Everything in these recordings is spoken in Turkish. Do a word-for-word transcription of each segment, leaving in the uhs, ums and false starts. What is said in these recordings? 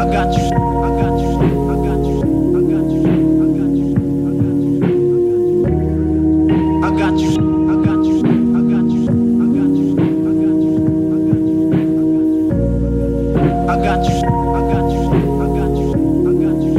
got you, I got you, I got you, I got you, I got you, I got you, I got you, I got you, I got you, I got you, I got you, I got you, I got you, I got you, I got you,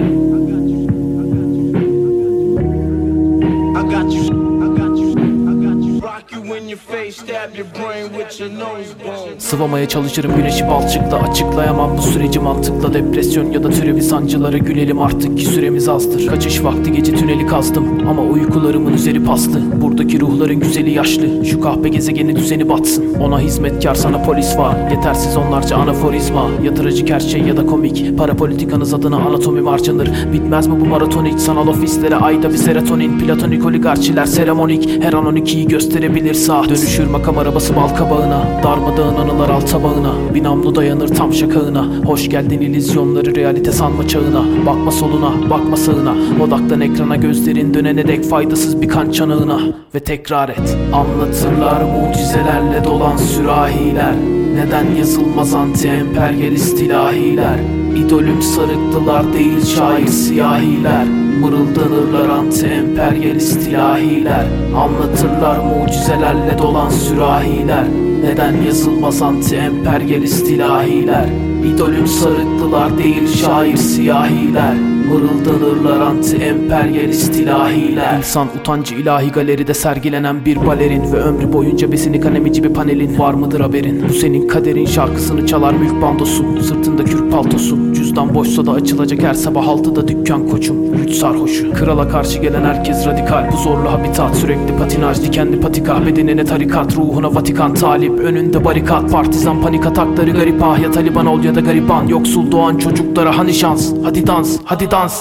I got you, I got you, I got you, rock you in your face, stab your brain with your nose bone. Sıvamaya çalışırım güneşi balçıkla, açıklayamam bu süreci mantıkla. Depresyon ya da türevi sancılara gülelim artık ki süremiz azdır. Kaçış vakti gece tüneli kazdım ama uykularımın üzeri paslı. Buradaki ruhların güzeli yaşlı, şu kahpe gezegeni düzeni batsın. Ona hizmetkar sana polis var, yetersiz onlarca anaforizma. Yatırıcı gerçeği ya da komik, para politikanız adına anatomi harcanır. Bitmez mi bu maratonik, sanal ofislere ayda bir serotonin. Platonik oligarşiler seremonik, her an on ikiyi gösterebilir saat. Dönüşür makam arabası bal kabağına, darmadağın anılar alt tabağına. Bir namlu dayanır tam şakağına. Hoş geldin illüzyonları realite sanma çağına. Bakma soluna, bakma sağına. Odaklan ekrana, gözlerin dönene dek faydasız bir kan çanağına. Ve tekrar et. Anlatırlar mucizelerle dolan sürahiler. Neden yazılmaz anti-emperyalist ilahiler? İdolüm sarıklılar değil şair siyahiler. Mırıldanırlar anti-emperyalist ilahiler. Anlatırlar mucizelerle dolan sürahiler. Neden yazılmaz anti-emperyalist ilahiler? İdolüm sarıklılar değil şair siyahiler. Mırıldanırlar anti-emperyalist ilahiler. İnsan utancı ilahi galeride sergilenen bir balerin. Ve ömrü boyunca besini kanemici bir panelin. Var mıdır haberin? Bu senin kaderin, şarkısını çalar mülk bandosu. Sırtında kürk paltosu. Cüzdan boşsa da açılacak her sabah altıda dükkan koçum. Güç sarhoşu. Krala karşı gelen herkes radikal. Bu zorlu habitat, sürekli patinaj, dikenli patika. Bedenine tarikat, ruhuna Vatikan talip. Önünde barikat, partizan panik atakları garip ah. Ya Taliban ol ya da gariban. Yoksul doğan çocuklara hani şans. Hadi dans, hadi dans.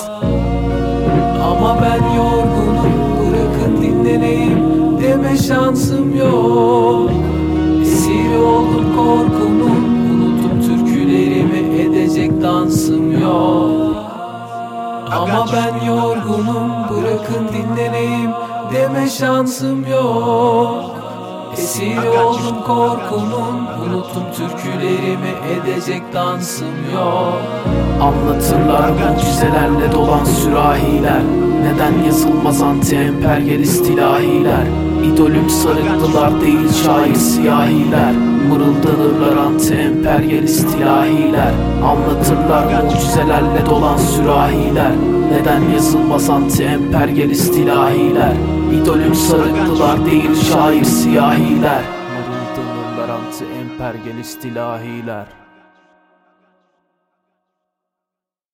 Ama ben yorgunum, bırakın dinleneyim deme şansım yok. Esir oldum korkunun, unuttum türkülerimi edecek dansım yok. Ama ben yorgunum, bırakın dinleneyim deme şansım yok. Esir oldum korkunun, unuttum türkülerimi edecek dansım yok. Anlatırlar mucizelerle dolan sürahiler. Neden yazılmaz anti-emperyalist ilahiler? İdolüm sarıklılar değil şair siyahiler. Mırıldanırlar anti-emperyalist ilahiler. Anlatırlar mucizelerle dolan sürahiler. Neden yazılmaz anti-emperyalist ilahiler? İdolüm sarıklılar değil şair siyahiler. Mırıldanırlar anti-emperyalist ilahiler.